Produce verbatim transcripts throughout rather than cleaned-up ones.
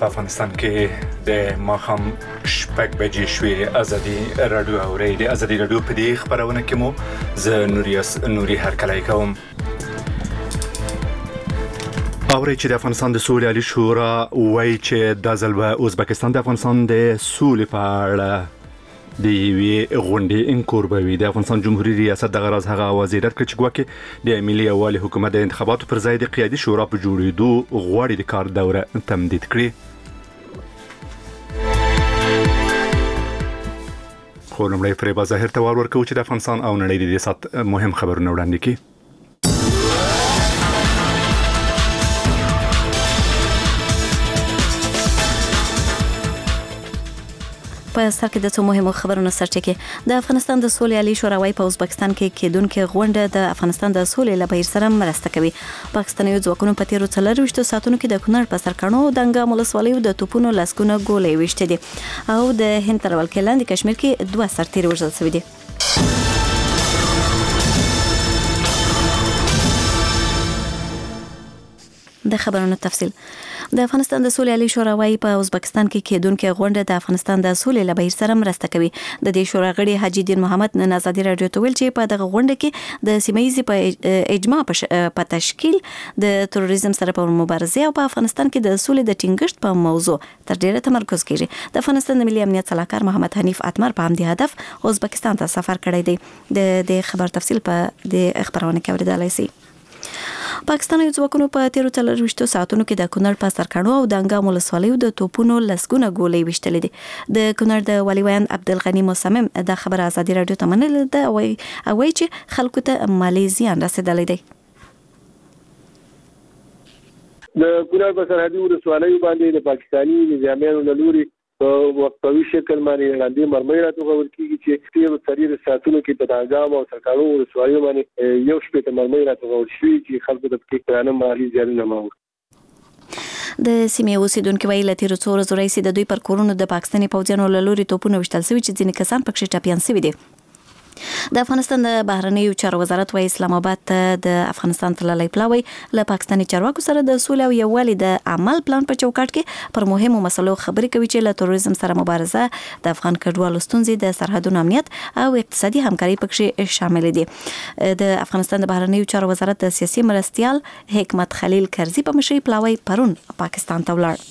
افغانستان کې د ماښام شپږ بجې شوې. ازادي رادیو اوري د ازادي رادیو په دې خبرونه کې مو زه نوریاس نوري هرکلی کوم. اوري چې د افغانستان د سولې عالی شورا وایي چې د ځل به ازبکستان د افغانستان د سولې په اړه د یوې غونډې انکور به وي. د افغانستان جمهوریت ریاست د غرض هغه وزیر کړ چې ګواکې د ملي یووالي حکومت د انتخاباتو پر ځای د قیادي شورا په جوړېدو غواړي د کار دوره تمدید کړي. خو لومړی فریبا ظاهر ته وار ورکوي چې د افغانستان او نړۍ د دې سات مهم خبرونه وړاندې کړي. په سر کې د څو مهمو خبرونو سرچکه د افغانستان د سولې عالی شورا وايي په ازبکستان کې کېدونکې غونډه د افغانستان د سولې لپاره سره مرسته کوي. پاکستاني ځواکونو په تیرو څلورويشتو ساعتونو کې د کونړ په سرکانو دنګا ولسوالیو د توپونو لاسکونه ګولې وشته دي او د هند تر ولکې لاندې کشمیر کې دوه سرتیري وژل شوي دي. د خبرونو تفصیل. د افغانستان د سولې عالی شورا وايي په ازبکستان کې کېدونکې غونډه د افغانستان د سولې لپاره سره مرسته کوي. د دې شورا غړي حاجی الدین محمد نن ازادي رادیو ته ویل چې په دغه غونډه کې د سیمایي په اجماع په تشکیل د تروریزم سره په مبارزه او په افغانستان کې د سولې د ټینګښت په موضوع تر ډیره تمرکز کیږي. د افغانستان د ملي امنیت صلاحکار محمد حنیف اتمر په همدې هدف ازبکستان ته سفر کړی دی. د دې خبر تفصیل په د خبرونه کې اوریدلای شئ. پاکستاني ځواکونو په تیرو څلورويشتو ساعتونو کې د کونړ په سرکانو او دنګا ولسوالیو د توپونو لسګونه ګولې وشتلې دي. د کونړ د والي ویان عبدالغنی مصمم د خبر ازادي رادیو ته منل ده او وایي چې خلکو ته مالي زیان رسیدلی دی. د کونړ په سرحدي ولسوالیو باندې د پاکستاني نظامیانو له لوري په وقتوي شکل باندې لاندې مرمۍ راټوکول کیږي چې تیرو څلور ساعتونو کې په دنګا او سرکانو ولسوالیو باندې یو شپې ته مرمۍ راټوکول شوې چې خلکو د پکې پرانه مالي زیانونه ماوه. د سیمې اوسیدونکو ویل چې تیر څو ورځې راځي د دوی پر کورونو د پاکستاني پوځیانو له لوري توپونه وشتل شوي چې ځینې کسان پکې ټپيان شوي دي. د افغانستان د بهرنیو چارو وزارت وايي اسلام آباد ته د افغانستان تللی پلاوی له پاکستاني چارواکو سره د سولې او یووالي د عمل پلان په چوکاټ کې پر مهمو مسلو خبرې کوي چې له تروریزم سره مبارزه، د افغان کډوالو ستونزې، د سرحدونو امنیت او اقتصادي همکاري پکې شامل دي. د افغانستان د بهرنیو چارو وزارت د سیاسي مرستيال حکمت خلیل کرزي په مشرۍ پلاوی پرون پاکستان ته ولاړ.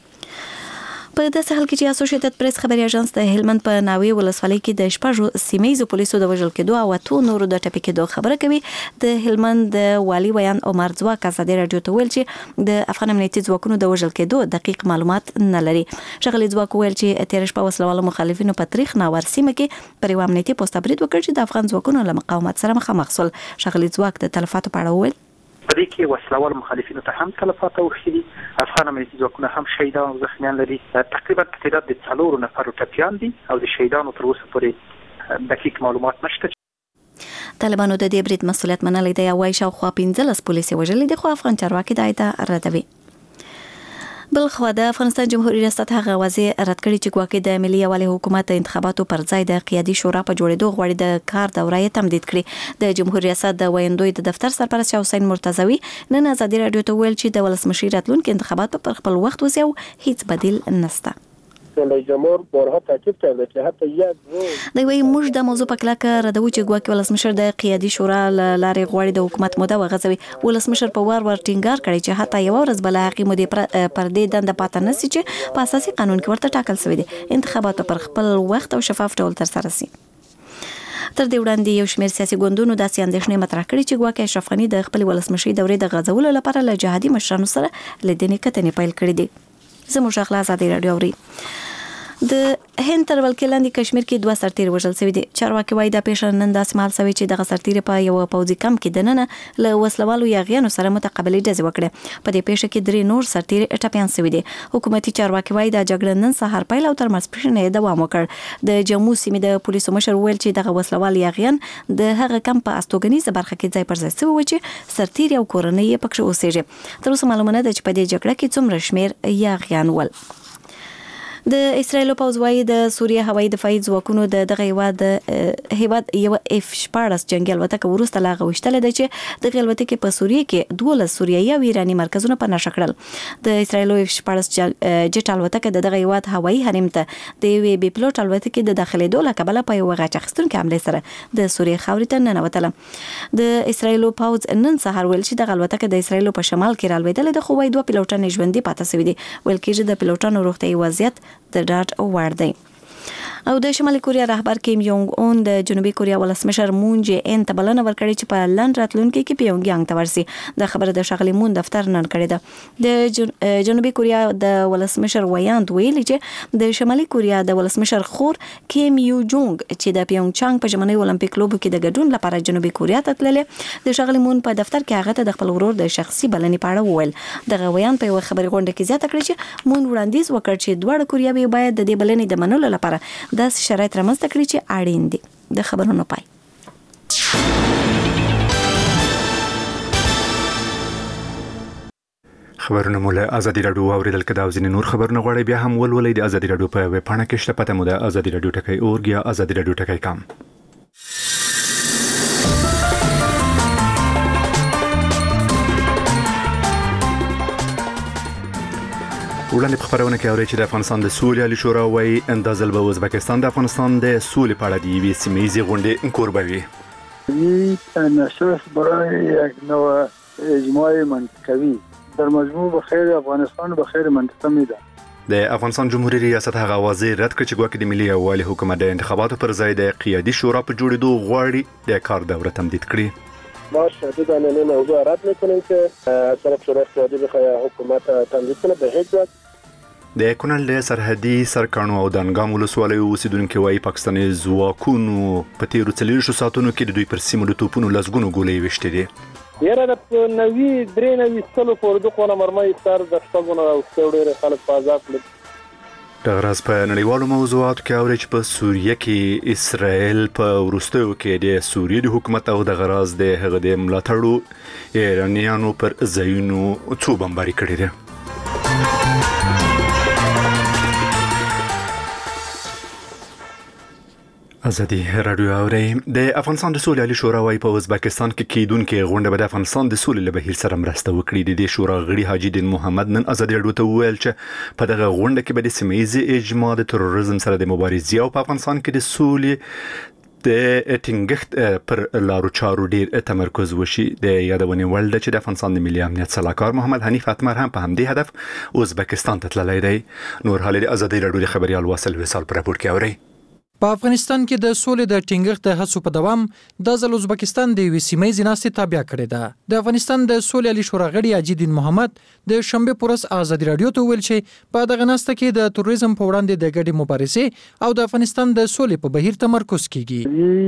په داسې حال کې چې اسوسییټډ پریس خبري اژانس د هلمند په ناوې ولسوالۍ کې د شپږ سیمایي پولیسو د وژل کېدو او اتو نورو د ټپي کېدو خبره کوي. د هلمند د والي ویان عمر ځواک ازادي رادیو ته ویل چې د افغان امنیتي ځواکونو د وژل کېدو دقیق معلومات نه لري. شغلي ځواک ویل چې تیر شپه وسلوالو مخالفینو په تاریخ ناور سیمه کې پر یو امنیتي پوسټ برید وکړ چې د افغان ځواکونو له مقاومت سره مخامخ شول. شغلي ځواک د تلفاتو په اړه ویل په دې کې وسلوال مخالفینو ته هم تلفات اوښتي دي، افغان امنیتي ځواکونه هم شهیدان او زخمیان لري. تقریبا تعداد د څلورو نفرو ټپیان دي او د شهیدانو تر اوسه پورې دقیق معلومات نشته. طالبانو د دې برید مسؤلیت منلی دی او وايي شاوخوا پنځلس پولیس وژلي دي، خو افغان چارواکي دا ادعا ردوي. بلخوا د افغانستان جمهوریت ریاست هغه واضح رد کړی چې ګواکې د ملي یووالي حکومت د انتخاباتو پر ځای د قیادي شورا په جوړېدو غواړي د کار دوره تمدید کړي. د جمهوریت ریاست د ویندوی د دفتر سرپرست حسین مرتضوی نن ازادي رادیو ته ویل چې د ولسمشر راتلونکي انتخابات پر خپل وخت وځي او هیڅ بدیل نشته. رئیس جمهور بارها تاکید کرده که حتی یک روز دی وایي موږ د موضوع په کلکه ردوو چې ګواکې ولسمشر د قیادي شورا لارې غواړي د حکومت موده وغځوي. ولسمشر په وار ور ټینګار کړی چې حتی یو ورځ بل هغې مودې پر دې دنده پاتې نه سي چې په اساسي قانون کې ورته ټاکل شوی دی انتخابات پر خپل وخت او شفاف ډول ترسره سي. تر دې وړاندې یو شمېر سیاسي ګوندونو داسې اندېښنې مطرح کړې چې ګواکې اشرف غني د خپل ولسمشرۍ دورې د غځولو لپاره له جهادي مشرانو سره لیدنې کتنې پیل کړې دي. زموږ اخلاص ازادي رادیو اوري. د هند تر ولکې لاندې کشمیر کې دوه سرتیري وژل شوي دي. چارواکي وایي دا پیښه نن داسې مهال شوې چې دغه سرتیري په یو پوځي کمپ کې دننه له وسلوالو یاغیانو سره متقابلې ډزې وکړې. په دې پیښه کې درې نور سرتیري ټپیان شوي دي. حکومتي چارواکي وایي دا جګړه نن سهار پیل او تر ماسپښین یې دوام وکړ. د جمو سیمې د پولیسو مشر ویل چې دغه وسلوال یاغیان د هغه کمپ په استوګنیزه برخه کې ځای پر ځای شوي و چې سرتیري او کورنۍ یې پکې اوسېږي. تر اوسه معلومه نه ده چې په دې جګړه کې څومره شمېر یاغیان ول. د اسرایل پوځ وايي د سوریه هوایي دفاعي ځواکونو د دغه هیواد هیواد یو اف شپاړس جنگي الوتکه وروسته لا غوښتل ده چې د الوتکې په سوریه کې دولس سوریایي او ایراني مرکزونه په نښه کړل. د اسرایل اف شپاړس جټ الوتکه د دغه هیواد هوایي حریم ته د یوې بي پلوټ الوتکې د داخلېدو له کبله په یو غاچ اخیستونکي حملې سره د سوریه خاورې ته ننوتله. د اسرایل پوځ نن سهار ویل چې دغه الوتکه د اسرایل په شمال کې رالوېدلې ده، خو وايي دوه پیلوټان ژوندي پاتې شوي دي. ویل کېږي د پیلوټانو روغتیايي وضعیت د ډاډ وړ دی. او د شمالي کوریا رهبر کیم یونګ اون د جنوبي کوریا ولسمشر مون جه ان ته بلنه ورکړې چې په لند راتلونکي کې پیونګیانګ ته ورسي. د خبره د شغلي مون دفتر نن کړی ده. د جنوبي کوریا د ولسمشر ویاند ویلي چې د شمالي کوریا د ولسمشر خور کیم یو جونګ چې د پیونګ چانګ په ژمنۍ اولمپیک لوبو کې د ګډون لپاره جنوبي کوریا ته تللې. د شغلي مون په دفتر کې هغه ته د خپل ورور د شخصي بلنې په اړه وویل. دغه ویاند په یو خبري غونډه کې زیاته کړې چې مون وړاندیز وکړ چې دواړه کوریاوي باید د دې بلنې د منلو لپاره داسې شرایط رامنځته کړي چې اړین دي. د خبرونو پای. خبرونه مو له ازادي راډیو اوریدل کده او ځینې نور خبرونه غواړئ بیا هم ولولئ د ازادي راډیو په ویب پاڼه کې شته. پته مو د ازادي راډیو ټکی اورګ یا ازادي راډیو ټکی کام. وړاندې په خبرونه کې اوري چې د افغانستان د سولې عالی شورا وايي اندازل به ازبکستان د افغانستان د سولې په اړه د یوې سیمه ییزې غونډې کوربوي. این نشست برای یک نوع اجماع منطقوی در مجموع به خیر افغانستان به خیر منطقه میده. د افغانستان جمهوریت ریاست هغه واضح رد کړ چې ګواکې د ملي یووالي حکومت د انتخاباتو پر ځای د قیادي شورا په جوړېدو غواړي د کار دوره تمدید کړي. ما شدیداً این موضوع رد میکنیم که طرف شورای قیادی بخواه حکومت تمدید کنه به هیچ وجه. د کونړ د سرحدي سرکانو او دانګام ولسوالیو اوسیدونکو وايي پاکستاني ځواکونو په تیرو څلوېښتو ساعتونو کې د دوی پر سیمو د توپونو لسګونو ګولۍ ویشتې دي. یاره د نوي درې نوي سلو پورې د قونه مرمۍ سر د شپږونه او ډېر خلک په عذاب کړل. دغه راز په نړیوالو موضوعاتو کې اوري چې په سوریه کې اسرائیل په وروستیو کې د سوریې د حکومت او دغه راز د هغه د ملاتړو ایرانیانو پر ځایونو څو بمباري کړي دي. ازادي راډیو اوري. د افغانستان د سولې عالی شورا وايي په ازبکستان کې کیدونکې غونډه به د افغانستان د سولې له بهیر سره مرسته وکړي. د دې شورا غړي حاجی دین محمد نن ازادي راډیو ته وویل چې په دغه غونډه کې به د سیمه ییزې اجماع د تروریزم سره د مبارزې او په افغانستان کې د سولې د ټینګښت پر لارو چارو ډیر تمرکز وشي. د یادونې وړ ده چې د افغانستان د ملي امنیت سلاکار محمد حنیف اتمر هم په همدې هدف ازبکستان ته تللی دی. نور حال د ازادي راډیو د خبريال واصل وصال پر راپور کې اوري. په افغانستان کې د سولې د ټینګښت د هڅو په دوام د ځل ازبکستان د یوې سیمه ییزې ناستې تابع کړې ده. د افغانستان د سولې عالی شورا غړي حاجي دین محمد د شنبه پر ورځ ازادي راډیو ته ویل چې په دغه ناسته کې د تروریزم په وړاندې د ګډې مبارزې او د افغانستان د سولې په بهیر تمرکز کیږي.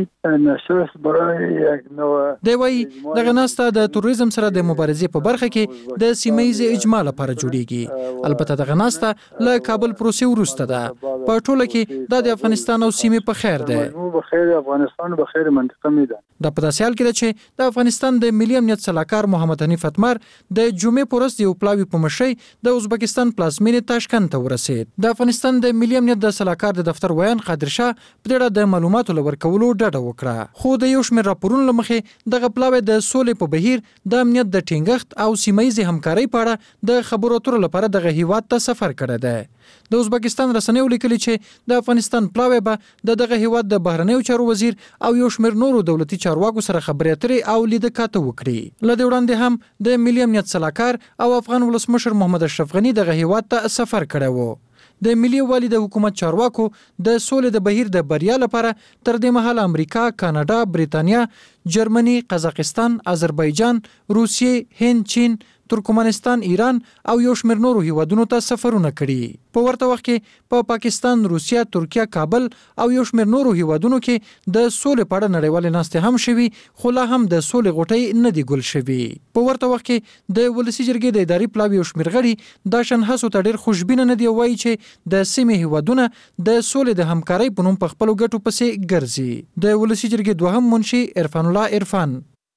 دی وايي دغه ناسته د تروریزم سره د مبارزې په برخه کې د سیمه ییزې اجماع لپاره جوړیږي. البته دغه ناسته له کابل پروسې وروسته ده. په ټوله کې د افغانستان او سیمه په خیر ده. په خیر افغانستان په خیر منطقه میده. د په داسې حال کې ده چې د افغانستان د ملي امنیت سلاکار محمد حنیف اتمر د جمعې په ورځ یو پلاوی په مشرۍ د ازبکستان پلازمینې تاشکند ته ورسید. د افغانستان د ملي امنیت د سلاکار د دفتر ویان قادر شاه په اړه د معلوماتو لورکولو ډډه وکړه. خو د یو شمېر راپورونو لمخې دغه پلاوی د سولې په بهیر د امنیت د ټینګښت او سیمه ییزې همکارۍ په اړه د خبرو اترو لپاره دغه هیواد ته سفر کړی دی. د ازبکستان رسنیو لیکلي چې د افغانستان پلاوی به د دغه هیواد د بهرنیو چارو وزیر او یو شمېر نورو دولتي چارواکو سره خبرې اترې او لیده کاته وکړي. له دې وړاندې هم د ملي امنیت سلاکار او افغان ولسمشر محمد اشرف غني دغه هیواد ته سفر کړی و. د ملي یووالي د حکومت چارواکو د سولې د بهیر د بریا لپاره تر دې مهاله امریکا، کاناډا، بریتانیا، جرمني، قزاقستان، آذربایجان، روسیې، هند، چین، ترکمنستان، ایران او یو شمېر نورو هیوادونو ته سفرونه کړي. په ورته وخت کې په پا پاکستان، روسیا، ترکیه، کابل او یو شمېر نورو هیوادونو کې د سولې په اړه نړیوالې ناستې هم شوي، خو لا هم د سولې غوټۍ نه دي ګل شوي. په ورته وخت کې د ولسي جرګې د اداري پلاوي یو شمېر غړي دا شان هڅو ته ډېر خوشبینه نه دي او وایي چې د سیمې هیوادونه د سولې د همکارۍ په نوم په خپلو ګټو پسې ګرځي. د ولسي جرګې دوهم منشي عرفان الله عرفان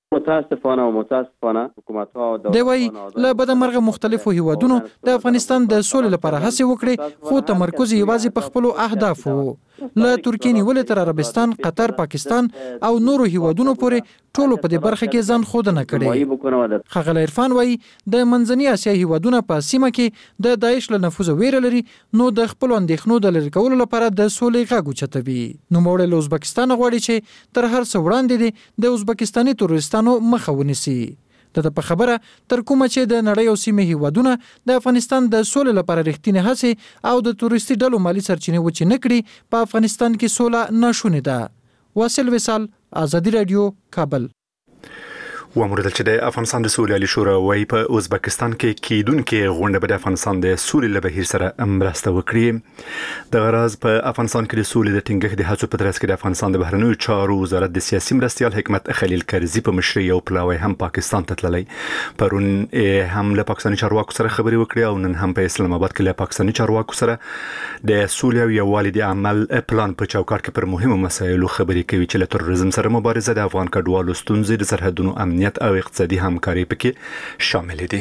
متاسفانه او متاسفانه حکومت‌ها او دی وایي له بدمرغه مختلفو هیوادونو د افغانستان د سولې لپاره هڅې وکړي، خو تمرکز یوازې په خپلو اهدافو وو. له ترکیې نیولې تر عربستان، قطر، پاکستان او نورو هیوادونو پورې ټولو په دې برخه کې ځان ښودنه کړې. ښاغلی عرفان وایي د منځنۍ اسیا هیوادونه په سیمه کې د داعش له نفوذه ویره لري، نو د خپلو اندېښنو د لرې کولو لپاره د سولې غږ اوچتوي. نوموړی له ازبکستان غواړي چې تر هر څه وړاندې دي د ازبکستاني تروریستانو مخه ونیسي. د په خبره تر کومه چې د نړۍ او سیمې هیوادونه د افغانستان د سولې لپاره رښتینې هڅې او د تروریستي ډلو مالی سرچینې وچې نه کړي، په افغانستان کې سوله ناشونې ده. واصل وصال، آزادي رادیو، کابل. وموردل چې د افغانستان د سولې عالی شورا وايي په ازبکستان کې کیدونکو غونډه به د افغانستان د سولې له بهیر سره مرسته وکړي. د غرض په افغانستان کې د سولې د ټینګښت د هڅو په ترڅ کې د افغانستان د بهرنیو چارو وزارت د سیاسي مرستیال حکمت خلیل کرزي په مشرۍ یو پلاوی هم پاکستان ته تللی. پرون هم له پاکستاني چارواکو سره خبرې وکړې او نن هم په اسلام آباد کې له پاکستاني چارواکو سره د سولې او یووالي د عمل پلان په چوکاټ کې پر مهمو مسایلو خبرې کوي چې له تروریزم سره مبارزه، د افغان کډوالو ستونزې، د سرحدونو امنیت او اقتصادي همکاري پکې شامل دي.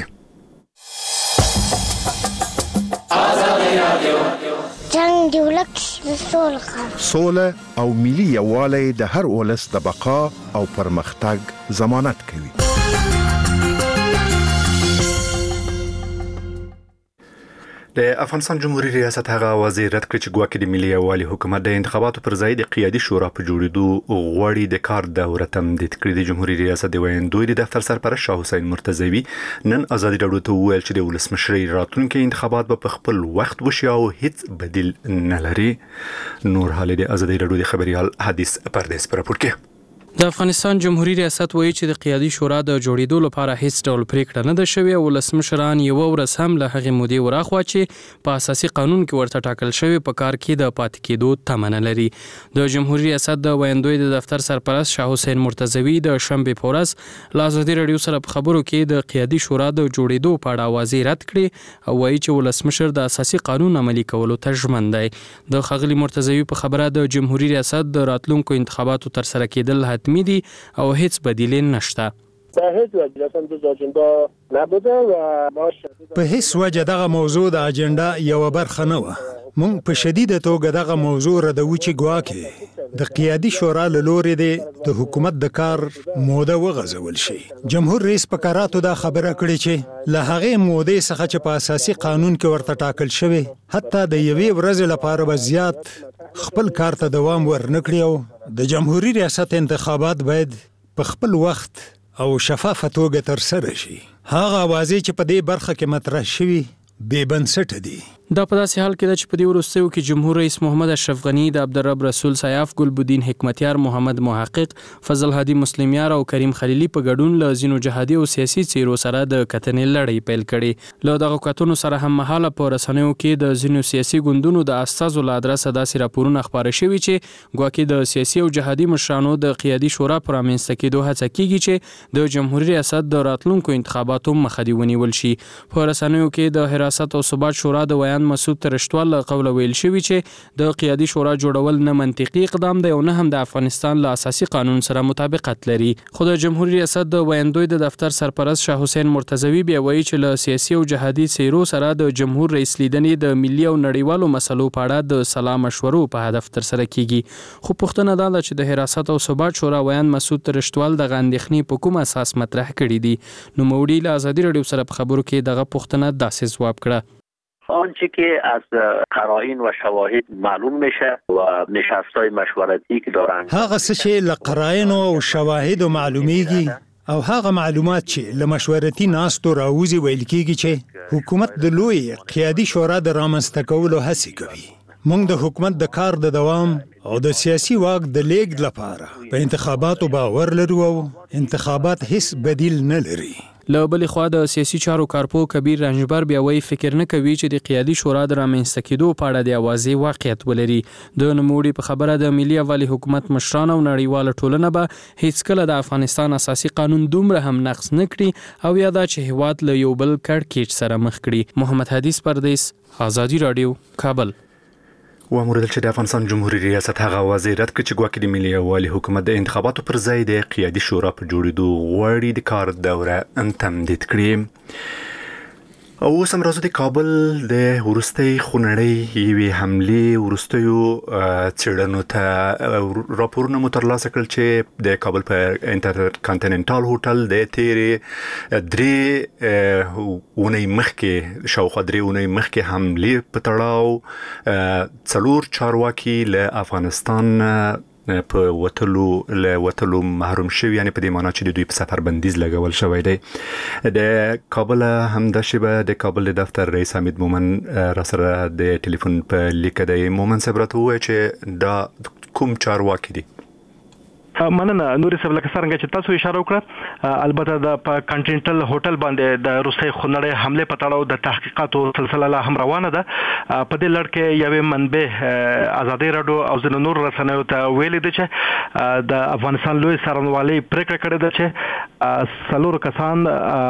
جنگ دی ولک سوله سوله او ملي یووالی د هر ولس د بقا او پرمختګ ضمانت کوي. د افغانستان جمهوریت ریاست هغه وزیر رد کړ چې ګواکې د ملي یووالي حکومت د انتخاباتو پر ځای د قیادي شورا په جوړېدو غواړي د کار دوره تمدید کړي. د جمهوریت ریاست د ویاندوی د دفتر سرپرست شاه حسین مرتضوی نن ازادي راډیو ته وویل چې د ولسمشرۍ راتلونکي انتخابات به په خپل وخت وشي او هیڅ بدیل نه لري. نور حال د ازادي راډیو د خبريال حدیث پردیس پر راپور کې. د افغانستان جمهوریت ریاست وایي چې د قیادي شورا د جوړېدو لپاره هیڅ ډول پریکړه نه ده شوې او ولسمشران یو ورځ هم له هغې مودې وراخوا چې په اساسي قانون کې ورته ټاکل شوی په کار کې د پاتې کېدو تمه نه لري. د جمهوریت ریاست د ویاندوی د دفتر سرپرست شاه حسین مرتضوی د شنبې په ورځ له ازادي راډیو سره په خبرو کې د قیادي شورا د جوړېدو په اړه اوازې رد کړې او وایي چې ولسمشر د اساسي قانون عملي کولو ته ژمن دی. د ښاغلي مرتضوی په خبره د جمهوریت ریاست د راتلونکو انتخاباتو ترسره کېدل حتمي دي او هیڅ بدیل نشته. په هیڅ وجه دغه موضوع د اجنډا یو برخه نه و. مونږ په شدیده توګه دغه موضوع ردوو چې ګواکې د قیادي شورا له لورې د حکومت د کار موده وغځول شي. جمهور رئیس په قراتو دا خبره کړې چې له هغې مودې څخه چې په اساسي قانون کې ورته ټاکل شوی حتی د یوې ورځې لپاره به زیات خپل کار ته دوام ورنکړي او د جمهوریت ریاست انتخابات باید په خپل وخت او شفافه توګه ترسره شي. هغه اوازې چې په دې برخه کې مطرح شوي بې بنسټه دي. دا په داسې حال کې ده چې په دې وروستیو کې جمهور رئیس محمد اشرف غنی، د عبدالرب رسول سیاف، ګلبدین حکمتیار، محمد محقق، فضل هادي مسلمیار او کریم خلیلي په ګډون له ځینو جهادي او سیاسي څیرو سره د کتنې لړۍ پیل کړې. له دغه کتنو سره هم مهاله په رسنیو کې د ځینو سیاسي ګوندونو د استازو له ادرسه داسې راپورونه خپاره شوي چې ګواکې د سیاسي او جهادي مشرانو د قیادي شورا پر رامنځته کېدو هڅه کیږي چې د جمهوریت ریاست د راتلونکو انتخاباتو مخه دې ونیول شي. په رسنیو کې د حراست او ثبات شورا د ویان مسعود ترشتوال له قوله ویل شوي چې د قیادي شورا جوړول نه منطقي اقدام دی او نه هم د افغانستان له اساسي قانون سره مطابقت لري. خو د جمهوریت ریاست د ویاندوی د دفتر سرپرست شاه حسین مرتضوی بیا وایي چې له سیاسي او جهادي څیرو سره د جمهور رئیس لیدنې د ملي او نړیوالو مسلو په اړه د سلا مشورو په هدف ترسره کیږي. خو پوښتنه دا ده چې د حراست او ثبات شورا ویان مسعود ترشتوال دغه اندېښنې په کوم اساس مطرح کړي دي. نوموړي له ازادي راډیو سره په خبرو کې دغه پوښتنه داسې ځواب کړه: آنچه که از قرائن و شواهد معلوم میشه و نشست‌های مشورتی که دارن هغه څه چې له قرائن او شواهد معلومیږي او هغه معلومات چې له مشورتي ناستو راوځي ویل کیږي چې حکومت د لوی قیادي شورا د رامنځته کولو هڅه کوي. موږ د حکومت د کار د دوام او د سیاسي واک د لیږد لپاره په انتخاباتو باور لرو او انتخابات هیڅ بدیل نه لري. له بلې خوا د سیاسي چارو کارپو کبیر رنجبر بیا وایي فکر نه کوي چې د قیادي شورا د رامنځته کېدو په اړه د اوازې واقعیت ولري. د نوموړي په خبره د ملي یووالي حکومت مشران او نړیواله ټولنه به هیڅکله د افغانستان اساسي قانون دومره هم نقض نه کړي او یا دا چې هیواد له یو بل کړکېچ سره مخ کړي. محمد حدیث پردیس، آزادي راډیو، کابل. و مورد چې د افغانستان جمهوریت ریاست هغه وزیرت کې چې ګواکې د ملي یووالي حکومت د انتخاباتو پر ځای د قیادي شورا په جوړېدو غواړي د کار دوره تمدید کړي. او اوس هم راځو د کابل د وروستۍ خونړۍ یوې حملې وروستیو څېړنو ته راپورونه مو ترلاسه کړل چې د کابل په انټر کانټیننټال هوټل د تیرې درې اونۍ مخکې شاوخوا درې اونۍ مخکې حملې په تړاو څلور چارواکي له افغانستان په وټلو له وټلو محروم شوی، یعنی په دې معنی چې د دوی په سفر بندیز لګول شوی دی. د کابل هم د شبه د کابل د دفتر رئیس حمید مومن را سره د ټلیفون په لیکه دی. مومن صاحب راته ووایي چې دا کوم چارواکي دي؟ مننه نوري صاحب، لکه څنګه چې تاسو اشاره وکړه، البته د کانټیننټل هوټل باندې د روسي خونړۍ حمله په تړاو د تحقیقاتو سلسله لا هم روانه ده. په دې لړ کې یوې منبع آزادي رادیو او ځینو نور رسنیو ته ویلي دي چې د افغانستان لوی څارنوالۍ پریکړه کړې ده چې څلور کسان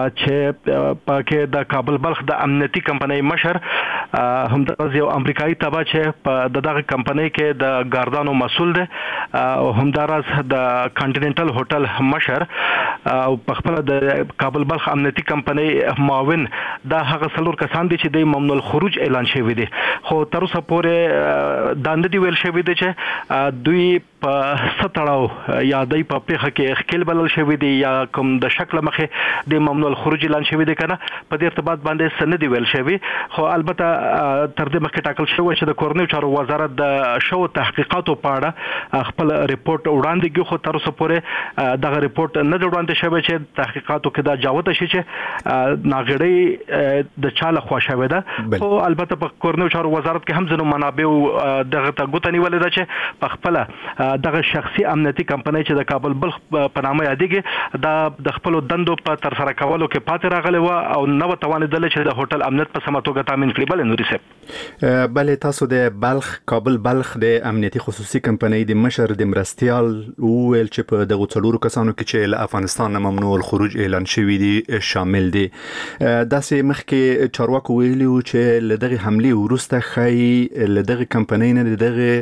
چې پکې د کابل بلخ د امنیتي کمپنۍ مشر همداراز یو امریکایي تبع چې په دغه کمپنۍ کې د ګاردانو مسؤل دی او همداراز د کانټیننټل هوټل مشر او په خپل د کابل بلخ امنیتي کمپنۍ معاون، دا هغه څلور کسان دي چې د ممنوع الخروج اعلان شوی دي. خو تر اوسه پورې دا نه دی ویل شوی دی چې دوی په ستړاو یا د په پیخه کې خپل بلل شوی دی یا کوم د شکل مخه د ممنوع الخروج اعلان شوی دی کنه. په دې ارتباط باندې سند دی ویل شوی. خو البته تر دې مخکې ټاکل شوی چې د کورنیو چارو وزارت د شو تحقیقاتو په اړه خپل ریپورت وړاندې کوي. خو تر اوسه پورې دغه ریپورت نه وړاندې شوی چې تحقیقاتو کې دا جوته شي چې ناغړی د چاله خوښوي ده. خو البته په کورنیو چارو وزارت کې هم ځینو منابع دغه ته ګوتنی ولې ده چې په خپل دغه شخصي امنیتي کمپنۍ چې د کابل بلخ په نامه یادېږي دا د خپل دندو په تر سره کولو کې پاتې راغلی و او نو توانیدل چې د هوټل امنیت په سمه توګه تامین کړي. بل نوري صاحب، بل تاسو د بلخ کابل بلخ د امنیتي خصوصي کمپنۍ د مشر د مرستيال ویل چې په دغه څلورو کسانو کې چې له افغانستان ممنوع الخروج اعلان شوی دي شامل دي. داسې مخکې چارواکو ویلي و چې له دغه حملې وروسته خی له دغه کمپنۍ نه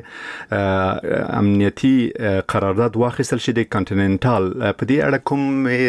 دغه امنیتي قرارداد واخیستل شي د کانټیننټال. په دې اړه کوم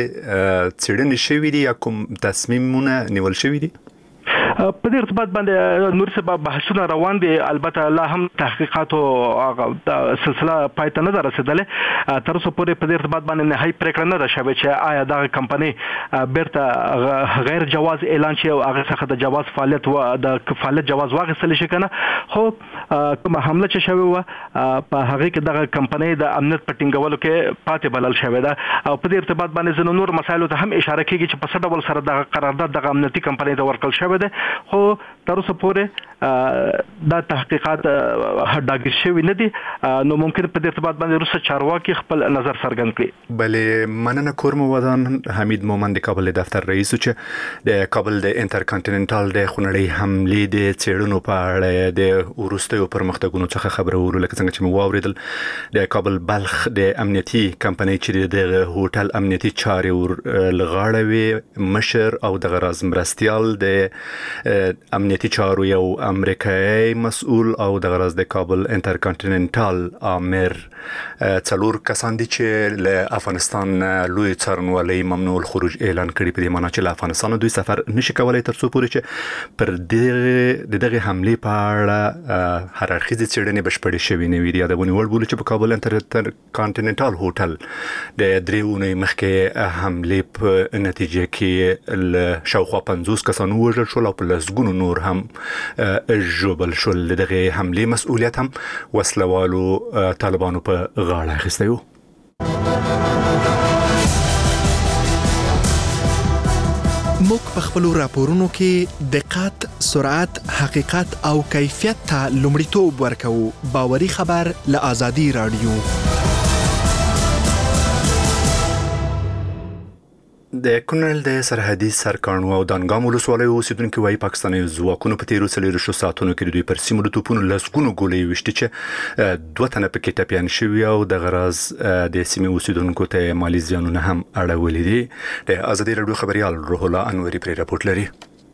څېړنې شوي دي یا کوم تصمیمونه نیول شوي دي؟ په دې ارتباط باندې نور څه بحثونه روان دي. البته لا هم تحقیقاتو سلسله پای ته نه رسیدلې. تر اوسه پورې په دې ارتباط باندې نهایي پریکړه نه ده شوې چې آیا دغه کمپنۍ بیرته غیر جواز اعلان شي او هغه څخه د جواز فعالیت و د فعالیت جواز واخیستل شي کنه. خو کوم حمله چې شوې و په هغه کې دغه کمپنۍ د امنیت په ټینګولو کې پاتې بلل شوې ده او په دې ارتباط باندې ځینو نور مسایلو ته هم اشاره کیږي چې په څه ډول سره دغه قرارداد دغه امنیتي کمپنۍ ته ورکړل شوی دی. خو تر اوسه پورې دا تحقیقات ډاګر شوی نه دي، نو ممکن په دې ارتباط باندې روسه چارواکي خپل نظر څرګند کړي. بلې مننه کوم ودان حمید مومن د کابل دفتر رئیس چې د کابل د انټر کانټیننټال د خونړۍ حملې د څېړنو په اړه د وروستیو پرمختګونو څخه خبره ورو لکه څنګه چې مو واوریدل. د کابل بلخ د امنیتي کمپنۍ چې د هوټل امنیتي چارې ور لغاړوي مشر او د غراز مرستيال د امنیتي چارو یو امریکایي مسؤل او د غرض د کابل انټر کانټیننټال امیر څلور کسان دي چې له افغانستان لوی څارنوالۍ ممنوع الخروج اعلان کړي. په دې معنی چې له افغانستان دوی سفر نشي کولای تر څو پورې چې پر دې دغه حملې په اړه هر اړخیزه څېړنې بشپړې شوې نه وي. یادونه وړ بوله چې په کابل انټر کانټیننټال هوټل د درې اونۍ مخکې حملې په نتیجه کې له شاوخوا پنځوس کسان وژل شول او په لسګونو نور هم ژوبل شول. دغه حملې مسؤلیت هم وسلوالو طالبانو په غاړه اخیستی و. موږ په خپل راپورونو کې دقت، سرعت، حقیقت او کیفیت ته لومړیتوب ورکوو. باوري خبر له آزادي رادیو. د کونړ د سرحدي سرکاڼو او دانګام ولسوالۍ اوسیدونکو وايي پاکستاني ځواکونو په تیرو څلورو ساعتونو کې دوی پر سیمو د توپونو لسګونو ګولۍ وشتي چې دوه تنه پکې ټپیان شوي او د غراز د سیمې اوسیدونکو ته مالی زیانونه هم اړولي دي. د آزادي رادیو خبريال روح الله انوري پر راپورټ لري.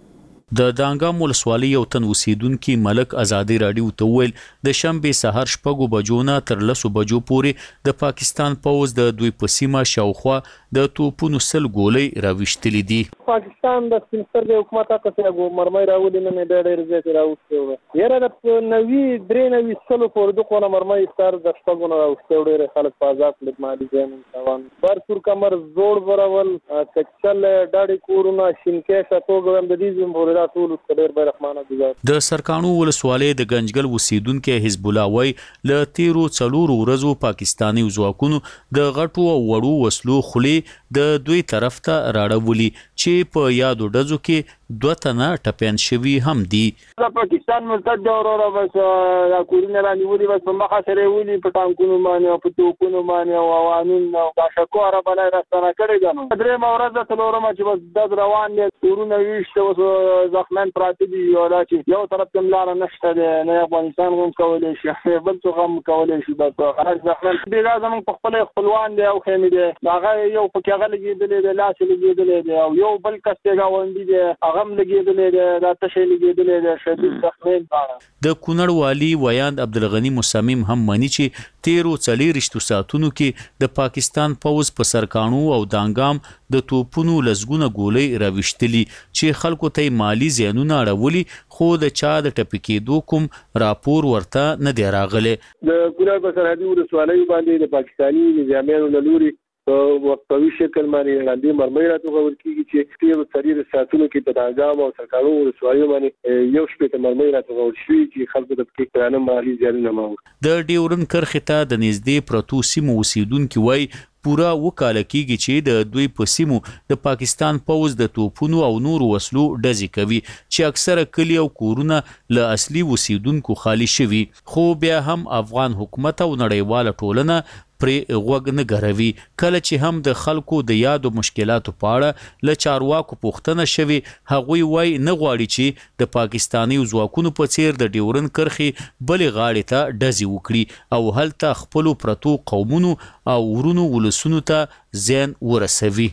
د دانګام ولسوالۍ یو تن اوسیدونکي ملک ازادي راډیو ته وویل د شنبې سهار شپږو بجو نه تر لسو بجو پورې د پاکستان پوځ د دوی په سیمه شاوخوا د توپونو سل ګولۍ راویشتلې دي. پاکستان د سپینسترګې حکومت هغه څه مرمۍ راولي نه نه ډېر زیات راوستي یاره د نوي درې نوي سلو پورې د کومه مرمۍ ستار د شپږو نه راوستي ډېر خلک په آزاد پلیټ مالي ځین توان بر سور کمر زوړ برول کچل ډاډي کورونه شینکې شاتوګم د دې زم پورې ټول ډېر برخمانه دي. د سرکانو ولسوالۍ د گنجګل اوسیدونکو حزب الله وای ل تیرو څلورو ورځو پاکستاني ځواکونو د غټو او وړو وسلو خولي د دوی طرف ته راړولي چې په یادو ډزو کې دوه تنه ټپيان شوي هم دي. د پاکستان مرتد اورورا بس دا کورونه رانیولي بس په مخه سره ویلي په ټانکونو باندې او په توپونو باندې او عوامین او دا شکو عرب نه راستنه کړی غنو درې مورز ته لورم چې بس د روان دي کورونه ویشته او زخمن پراته دي او دا چې یو طرف ته ملاره نشته نه افغانستان هم کولای شي بل څه هم کولای شي بس خلاص زخمن دي لازم په خپل خپلوان دي او خېمې دي هغه یو په کې غلګي دي لاس لګي دي او یو بل کس ته غوندي دي غم لګیدلې دا تشه لګیدلې شدید زخمین باندې. د کونړ والی ویاند عبدالغنی مصمم هم مانی چې تیرو څلېرشتو ساعتونو کې د پاکستان پوځ په سرکانو او دانګام د توپونو لزګونه ګولۍ راویشتلي چې خلکو ته مالی زیانونه اړولي خو د چا د ټپي کېدو کوم راپور ورته نه دی راغلی. د کونړ په سرحدي ولسوالۍ باندې د پاکستاني نظامیانو له لوري په وقفوي شکل باندې لاندې مرمۍ راټوکول کېږي چې تیرو څلېرو ساعتونو کې په دانګام او سرکانو ولسوالیو باندې یو شپېته مرمۍ راټوکول شوي چې خلکو ته پکې کړانه مالي زیانونه ماوړي. د ډیورند کرښې ته د نږدې پرتو سیمو اوسیدونکي وایي پورا وکاله کېږي چې د دوی په سیمو د پاکستان پوځ د توپونو او نورو وسلو ډزې کوي چې اکثره کلي او کورونه له اصلي اوسیدونکو خالي شوي خو بیا هم افغان حکومت او نړیواله ټولنه پرې غوږ نه ګروي. کله چې هم د خلکو د یادو مشکلاتو په اړه له چارواکو پوښتنه شوي هغوی وایي نه غواړي چې د پاکستاني ځواکونو په څیر د ډیورند کرښې بلې غاړې ته ډزې وکړي او هلته خپلو پرتو قومونو او ورونو ولسونو ته زیان ورسوي.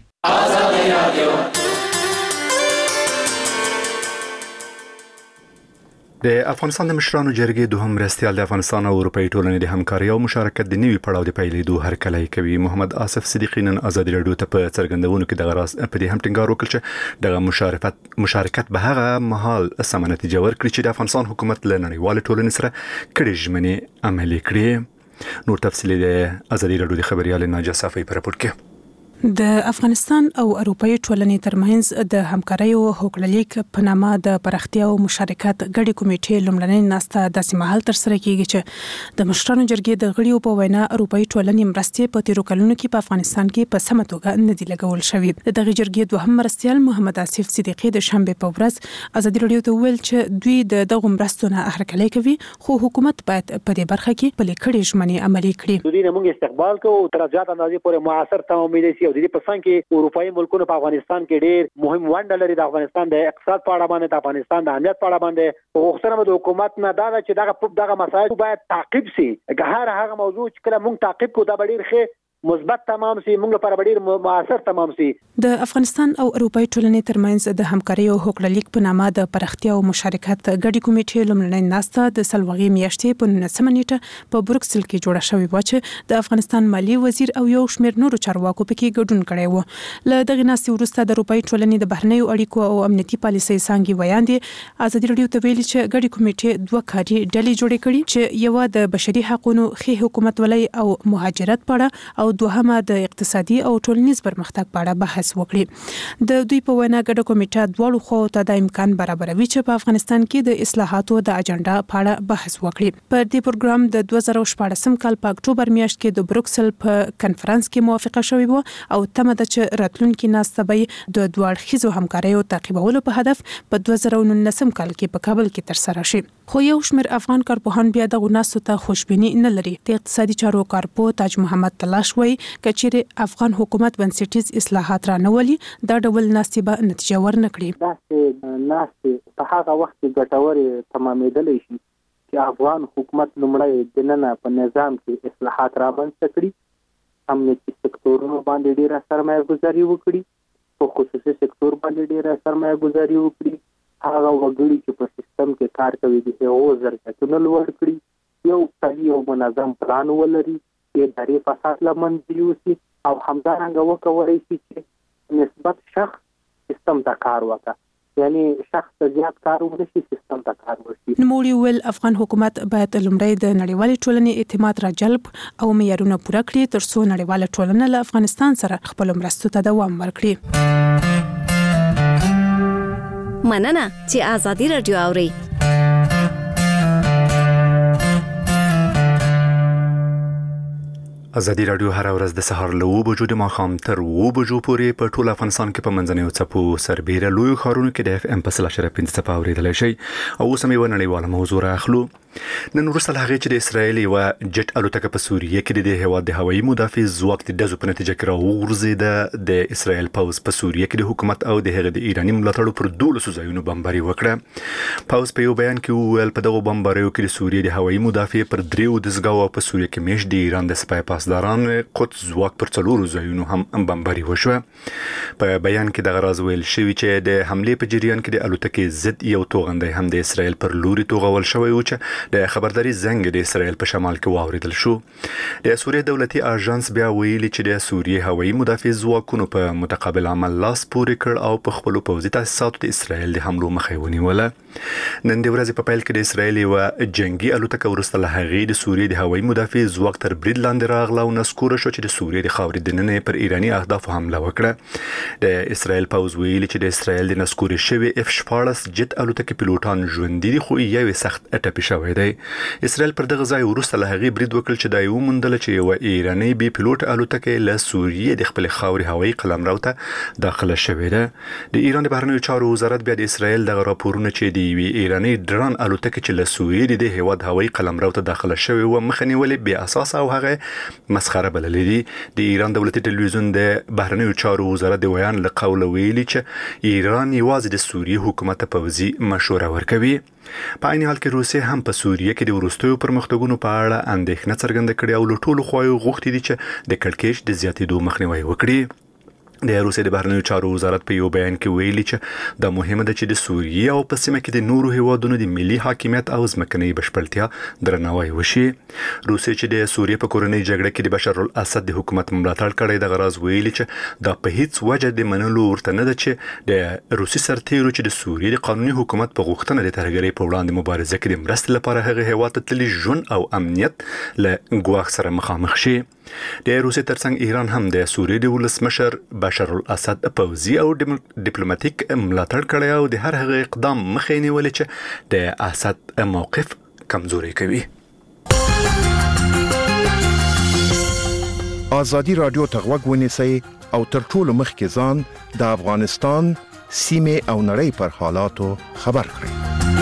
د افغانستان د مشرانو جرګې دوهم مرستیال د افغانستان او اروپאי ټولنې د همکارۍ او مشارکت د نوي پړاو د پیلېدو هرکلی کوي. محمد آصف صدیقی نن ازادي راډیو ته په څرګندونو کې دغه راز په دې هم ټینګار وکړ چې دغه مشارکت مشارکت به هغه مهال سم نتیجه ورکړي چې د افغانستان حکومت له نړیوال ټولنې سره کړي ژمنې عملي کړي. نور تفصیل د ازادي راډیو د خبريال ناجا صافي پر راپور کې. د افغانستان او اروپאי ټولنې ترمنځ د همکارۍ او هوکړلیک په نامه د پراختیا او مشارکت غړي کمیټې لومړنۍ ناسته داسې مهال تر سره کیږي چې د مشرانو جرګې د غړیو په وینا اروپאי ټولنې مرستې په تیرو کلونو کې په افغانستان کې په سمه توګه نه دي لګول شوې. د دغه جرګې دوهم مرستیال محمد آصف صدیقی د شنبې په ورځ ازادي راډیو ته ویل چې دوی د دغه مرستو نه هرکلی کوي خو حکومت باید په دې برخه کې پلي کړي ژمنې عملي کړي. دوی نه موږ استقبال کوو تر زیات اندازې پورې معاصر تمامېدي چې د دې په څنګ کې اروپאי ملکونو په افغانستان کې ډېر مهم ونډه لري. د افغانستان د اقتصاد په اړه باندې د افغانستان د امنیت په اړه باندې غوښتنه د حکومت نه دا چې دغه دغه مسایل باید تعقیب شي. که هر هغه موضوع چې کله موږ تعقیب کوو دا به ډېر ښه مثبت تمام سي موږ لپاره ډېر موثر تمام سي. د افغانستان او اروپאי ټولنې ترمنځ د همکارۍ او هوکړلیک په نامه د پراختیا او مشارکت غړي کمیټې لومړنۍ ناسته د سلوغي میاشتې په نولسمه نیټه په بروکسل کې جوړه شوې و چې د افغانستان مالی وزیر او یو شمېر نورو چارواکو پکې ګډون کړی و. له دغه ناستې وروسته د اروپאי ټولنې د بهرنیو اړیکو او امنیتي پالیسۍ څانګې ویاندې ازادي راډیو ته ویلي چې غړي کمیټې دوه کاري ډلې جوړې کړي چې یو د بشري حقوقو ښه حکومتولۍ او مهاجرت په اړه او دوهمه د اقتصادي او ټولنیز پرمختګ په اړه بحث وکړي. د دوی په وینا ګډه کمیټه دواړو خواو ته د امکان برابروي چې په افغانستان کې د اصلاحاتو د اجنډا په اړه بحث وکړي. په دې پروګرام د دوه زره شپاړسم کال په اکتوبر میاشت کې د بروکسل په کنفرانس کې موافقه شوې و او تمه ده چې راتلونکي ناسته به د دوه اړخیزو همکاریو تعقیبولو په هدف په دوه زره نولسم کال کې په کابل کې ترسره شي. خو یو شمېر افغان کارپوهان بیا دغه ناستو ته خوشبیني نه لري. د اقتصادي چارو کارپو تاج محمد تلاش وایي کچېرې افغان حکومت بنسټیز اصلاحات رانولي دا ډول ناستې به نتیجه ورنه کړي. داسې ناستې په هغه وخت کې ګټورې تمامېدلی شي چې افغان حکومت لومړی دننه په نظام کې اصلاحات رامنځته کړي، امنیتي سکتورونو باندې ډېره سرمایه ګذاري وکړي، په خصوصي سکتور باندې ډېره سرمایه ګذاري وکړي، هغه وګړي چې په سیستم کې کار کوي د هغو ظرفیتونه لوړ کړي، یو صحیح او منظم پلان ولري، اداري فساد له منځه یوسي او همدارنګه وکولای شي چې نسبت شخص سیستم ته کار وکړي، یعنی شخص ته زیات کار ونشي، سیستم ته کار وشي. نوموړي ویل افغان حکومت باید لومړی د نړیوالې ټولنې اعتماد را جلب او معیارونه پوره کړي ترڅو نړیواله ټولنه له افغانستان سره خپل مرستو ته دوام ورکړي. مننه چې آزادي رادیو اوري. ازادي رادیو هر ورځ د سهار له اوه بجو د ماښام تر اوه بجو پورې په ټول افغانستان کې په منځنیو څپو سربېره لویو ښارونو کې د اف ام په سل اشاریه پنځه څپه اورېدلی شئ. او اوس هم یوه نړیواله موضوع رااخلو. نن وروسته له هغې چې د اسرائیل یوه جټ الوتکه په سوریه کې د دې هېواد د هوایي مدافع ځواک د ډزو په نتیجه کې راوغورځېده. د اسرائیل پوځ په سوریه کې د حکومت او د هغې د ایراني ملاتړو پر دولسو ځایونو بمباري وکړه. پوځ په یو بیان کې وویل په دغو بمباریو کې د سوریې د هوایي مدافع پر دریو دستګاوو په سوریه کې میشت د ایران د سپای پاسداران قدس ځواک پر څلورو ځایونو هم بمباري وشوه. په بیان کې دغه راز ویل شوي چې د حملې په جریان کې د الوتکې ضد یو توغندی هم د اسرائیل پر لوري توغول شوی و چې د خبرداري زنګ د اسرائیل په شمال کې واوریدل شو. د سوریې دولتي اژانس بیا ویلي چې د سوریې هوایي مدافع ځواکونو په متقابل عمل لاس پورې کړ او په خپلو پوځي تاسیساتو د اسرائیل د حملو مخه یې ونیوله. نن د ورځې په پیل کې د اسرائیل یوه جنگي الوتکه وروسته له هغې د سوریې د هوایي مدافع ځواک تر برید لاندې راغله او نسکوره شو چې د سوریې د خاورې دننه پر ایراني اهدافو حمله وکړه. د اسرائیل پوځ ویلي چې د اسرائیل د نسکورې شوي اف شپاړس جټ الوتکې پیلوټان ژوندي دي خو یو سخت ټپي شوی دی. اسرائیل پر دغه ځای وروسته له هغې برید وکړ چې دا یې وموندله چې یوه ایراني بي پیلوټ الوتکې له سوریې د خپلې خاورې هوایي قلمرو ته داخله شوې ده. د ایران د بهرنیو چارو وزارت بیا د اسرائیل دغه راپورونه چې د یوې ایراني ډرون الوتکې چې له سوریې د دې هېواد هوایي قلمرو ته داخله شوې وه مخه نیولې بې اساسه او هغه مسخره بللې دي. د ایران دولتي ټلویزیون د بهرنیو چارو وزارت د ویان له قوله ویلي چې ایران یوازې د سوریې حکومت ته پوځي مشوره ورکوي. په عین حال کې روسیې هم په سوریه کې د وروستیو پرمختګونو په اړه اندېښنه څرګنده کړې او له ټولو خواو غوښتي دي چې د کړکېچ د زیاتېدو مخنیوی وکړي. د روسیې د بهرنیو چارو وزارت په یو بیان کې ویلي چې دا مهمه ده چې د سوریې او په سیمه کې د نورو هیوادونو د ملي حاکمیت او ځمکنۍ بشپړتیا درناوی وشي. روسیې چې د سوریې په کورنۍ جګړه کې د بشار الاسد د حکومت ملاتړ کړی دغه راز ویلي چې دا په هیڅ وجه د منلو ورته نه ده چې د روسي سرتیرو چې د سوریې د قانوني حکومت په غوښتنه د ترهګرۍ په وړاندې مبارزه کې د مرستې لپاره هغه هیواد ته تللي ژوند او امنیت له ګواښ سره مخامخ شي. د روسیې ترڅنګ ایران هم د سوریې د ولسمشر بشار الاسد پوځي او ډیپلوماټیک ملاتړ کړی او د هر هغه اقدام مخه یې نیولې چې د اسد موقف کمزوري کوي. آزادي رادیو ته غوږ ونیسئ او تر ټولو مخکې ځان د افغانستان سیمې او نړۍ پر حالاتو خبر کړئ.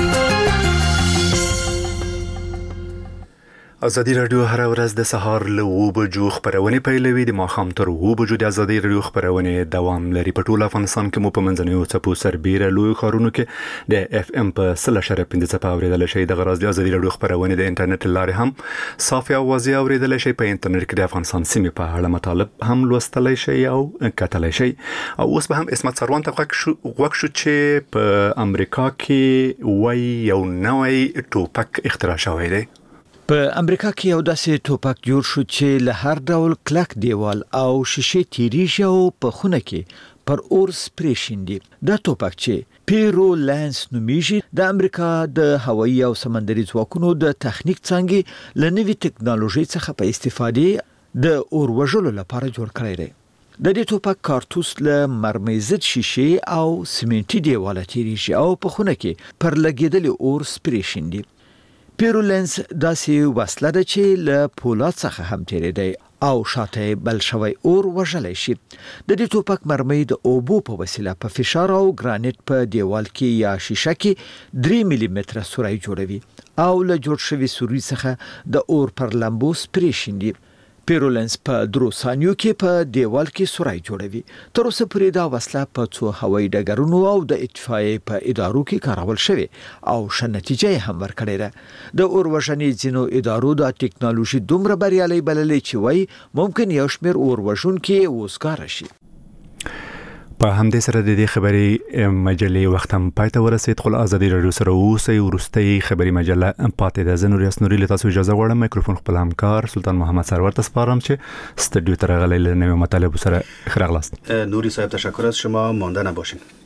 ازادي رادیو هر ورځ د سهار له اوه بجو خبرونه پیلوي. د ماښام تر اوه بجو د ازادي رادیو خبرونه دوام لري. په ټول افغانستان کې مو په منځنیو څپو سربېره لوی ښارونو کې د اف ام په سل اشاریه پنځه څپه اورېدلی شئ. دغه راز د ازادي رادیو خبرونه د انټرنیټ له لارې هم صافي او واضح اورېدلی شئ. په انټرنیټ کې د افغانستان سیمې په اړه مطالب هم لوستلی شئ او کتلی شئ. او اوس به هم اسمت سروان ته غوږ شو چې په امریکا کې وایي یو نوی ټوپک اختراع شوی دی. په امریکا کې یو داسې ټوپک جوړ شو چې له هر ډول کلک دیوال او شیشې تیریږي او په خونه کې پر اور سپری شیندي. دا ټوپک چې پیرو لانس نومیږي د امریکا د هوایي او سمندري ځواکونو د تخنیک څنګه له نوې ټکنالوژي څخه په استفادې د اور وژلو لپاره جوړ کړی دی. د دې ټوپک کارتوس له مرمۍ ضد شیشې او سیمنټي دیواله تیریږي او په خونه کې پر لګیدلې اور سپری شیندي. پیرولنس داسې وسله ده چې له پولاد څخه هم تیریدي او شاته بل شوی اور وژلی شي. د دې ټوپک مرمۍ د اوبو په وسیله په فشار او ګرانیټ په دیوال کې یا شیشه کې درې ملي متره سوري جوړوي او له جوړ شوي سوري څخه د اور پر لمبو سپری شیندي. پیرولنس په درو ثانیو کې په دیوال کې سوري جوړوي. تر اوسه پورې دا وسله په څو هوایي ډګرونو او د اطفائیې په ادارو کې کارول شوې او ښه نتیجه هم ورکړې ده. د اور وژنې ځینو ادارو دا ټکنالوژي دومره بریالۍ بللې چې وایي ممکن یو شمېر اور وژونکي وزګاره شي. په همدې سره د دې خبري مجلې وخت هم پای ته ورسید. خو ازادي رادیو سره اوسئ. ورستۍ خبري مجله پاتې ده. زه نور یاسنوري له تاسو اجازه غواړم. میکروفون خپل همکار سلطان محمد سرور ته سپارم چې استودیو ته راغلی له نوې مطالب سره خراغلاست. نوری صاحب تشکر از شما. مانده نباشین.